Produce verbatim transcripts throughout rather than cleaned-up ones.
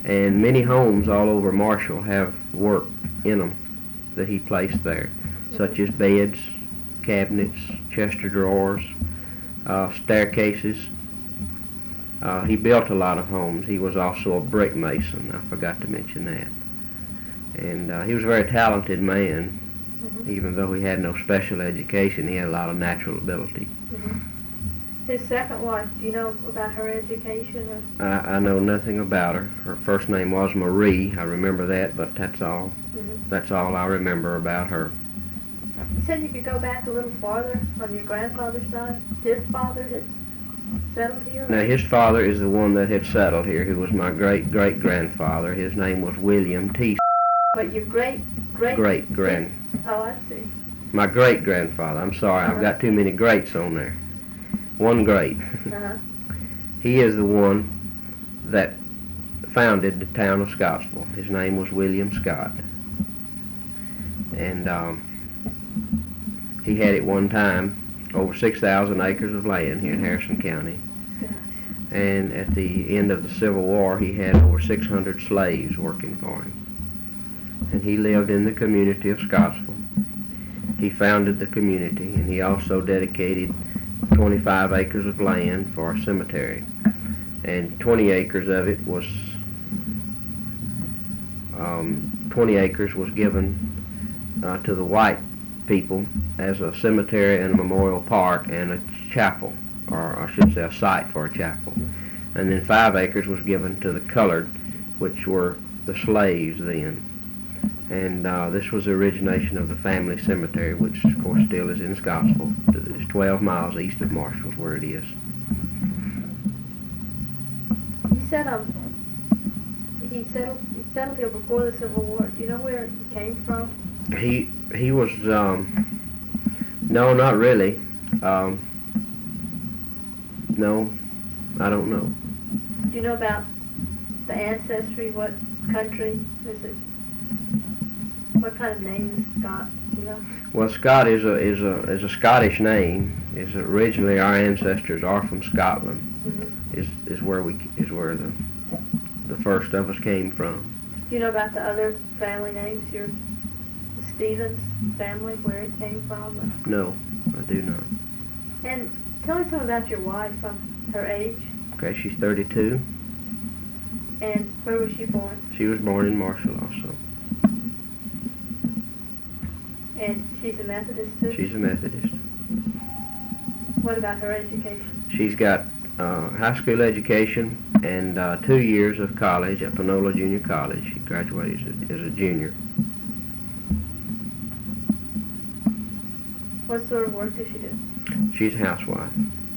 And many homes all over Marshall have work in them that he placed there, such as beds, cabinets, chest of drawers, uh, staircases. Uh, he built a lot of homes. He was also a brick mason. I forgot to mention that. And uh, he was a very talented man. Mm-hmm. Even though he had no special education, he had a lot of natural ability. Mm-hmm. His second wife, do you know about her education? Or? I, I know nothing about her. Her first name was Marie. I remember that, but that's all. Mm-hmm. That's all I remember about her. You said you could go back a little farther on your grandfather's side. His father had settled here? Now, his father is the one that had settled here, who was my great-great-grandfather. His name was William T. But your great, great... Great-grand. Oh, I see. My great-grandfather. I'm sorry, Uh-huh. I've got too many greats on there. One great. Uh-huh. He is the one that founded the town of Scottsville. His name was William Scott. And um, he had at one time over six thousand acres of land here in Harrison County. Gosh. And at the end of the Civil War, he had over six hundred slaves working for him. And he lived in the community of Scottsville. He founded the community, and he also dedicated twenty-five acres of land for a cemetery. And twenty acres of it was, um, twenty acres was given uh, to the white people as a cemetery and a memorial park and a chapel, or I should say a site for a chapel. And then five acres was given to the colored, which were the slaves then. And uh, this was the origination of the family cemetery, which of course still is in Scottsville. It's twelve miles east of Marshall where it is. You said um, he settled, he settled here before the Civil War. Do you know where he came from? He he was um, no, not really. Um, no, I don't know. Do you know about the ancestry? What country is it? What kind of name is Scott? Do you know? Well, Scott is a is a is a Scottish name. Is originally our ancestors are from Scotland. Mm-hmm. Is is where we is where the the first of us came from. Do you know about the other family names? Your the Stevens family, where it came from? Or? No, I do not. And tell me something about your wife, um, her age, Okay, she's thirty-two. and where was she born? She was born in Marshall also. And she's a Methodist too? She's a Methodist. What about her education? She's got uh, high school education and uh, two years of college at Panola Junior College. She graduated as a, as a junior. What sort of work does she do? She's a housewife.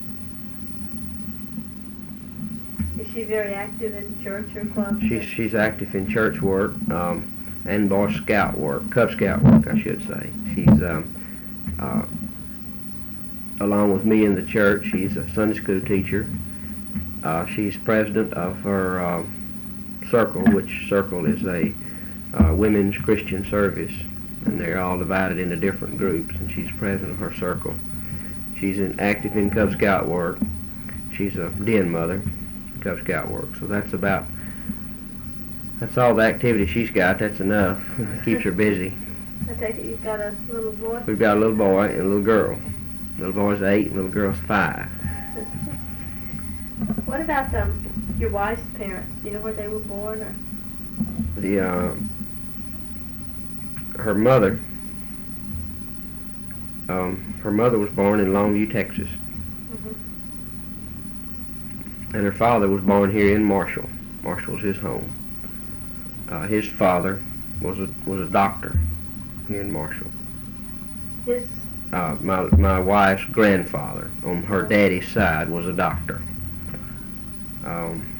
Is she very active in church or clubs? She's she's active in church work um, and Boy Scout work, Cub Scout work, I should say. She's um, uh, along with me in the church. She's a Sunday school teacher. Uh, she's president of her uh, circle, which circle is a uh, women's Christian service, and they're all divided into different groups. And she's president of her circle. She's in, active in Cub Scout work. She's a den mother. Cub Scout work. So that's about, that's all the activity she's got. That's enough. Keeps her busy. I take it you've got a little boy? We've got a little boy and a little girl. Little boy's eight and little girl's five. What about um, your wife's parents? Do you know where they were born? Or? The uh, her mother, um, her mother was born in Longview, Texas. Mm-hmm. And her father was born here in Marshall. Marshall's his home. Uh, his father was a was a doctor here in Marshall. His Uh, my my wife's grandfather on her daddy's side was a doctor. Um,